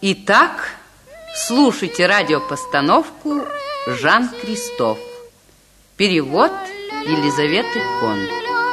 Итак, слушайте радиопостановку «Жан Кристоф». Перевод Елизаветы Конт.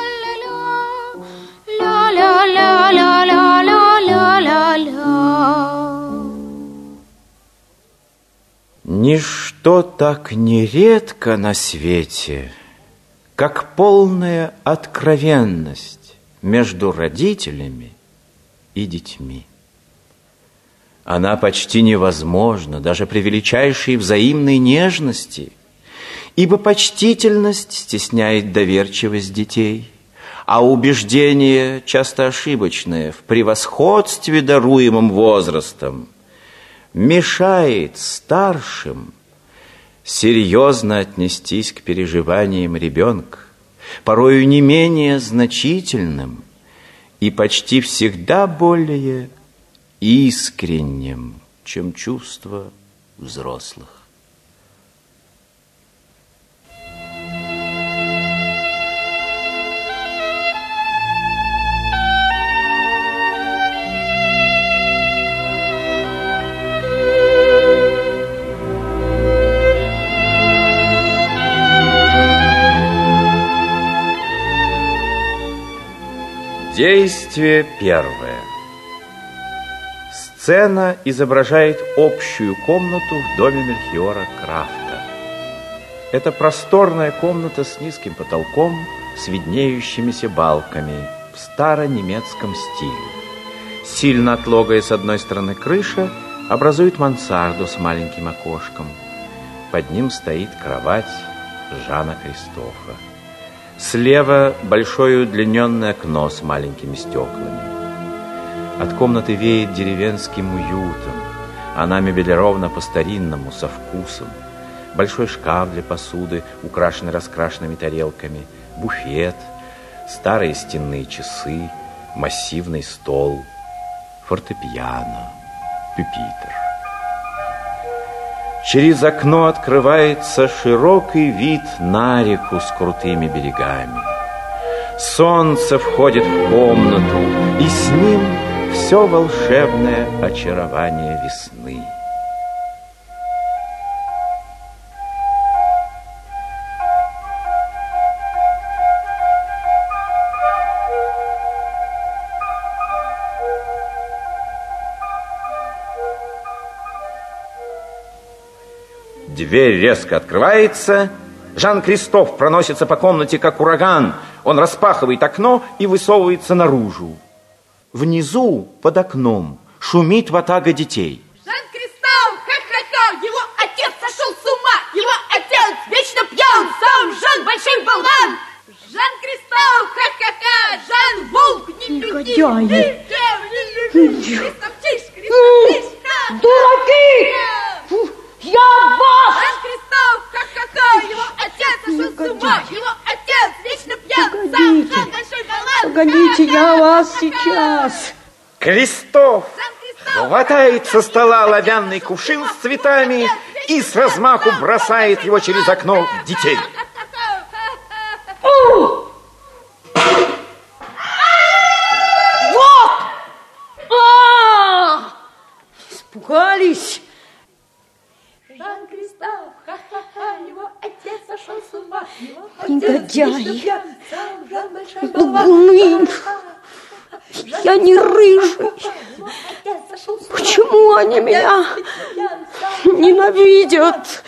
Ничто так нередко на свете, как полная откровенность между родителями и детьми. Она почти невозможна даже при величайшей взаимной нежности, ибо почтительность стесняет доверчивость детей, а убеждение, часто ошибочное, в превосходстве, даруемом возрастом, мешает старшим серьезно отнестись к переживаниям ребенка, порою не менее значительным и почти всегда более искренним, чем чувства взрослых. Действие первое. Сцена изображает общую комнату в доме Мельхиора Крафта. Это просторная комната с низким потолком, с виднеющимися балками в старонемецком стиле. Сильно отлогая с одной стороны крыша образует мансарду с маленьким окошком. Под ним стоит кровать Жана Кристофа. Слева большое удлиненное окно с маленькими стеклами. От комнаты веет деревенским уютом. Она мебелирована по-старинному, со вкусом. Большой шкаф для посуды, украшенный раскрашенными тарелками, буфет, старые стенные часы, массивный стол, фортепиано, пюпитр. Через окно открывается широкий вид на реку с крутыми берегами. Солнце входит в комнату, и с ним все волшебное очарование весны. Дверь резко открывается. Жан Кристоф проносится по комнате, как ураган. Он распахивает окно и высовывается наружу. Внизу, под окном, шумит ватага детей. Жан Кристоф, ха-ха-ха, его отец сошел с ума. Его отец вечно пьян, сам Жан большой болван. Жан Кристоф, ха-ха-ха, Жан волк, не люди. Негодяи. Кристофчиш, Кристофчиш. Дураки! Я вас! Жан Кристоф, ха-ха-ха, его отец сошел с ума. Его отец вечно пьян, сам Жан большой болван. Погодите, я вас сейчас. Кристоф хватает со стола оловянный кувшин с цветами и с размаху бросает его через окно в детей. Вот! Испугались. Жан Кристоф, ха-ха-ха, его отец сошел с ума. Негодяи. Жан большой Лгуны. Я не рыжий. Почему они меня ненавидят?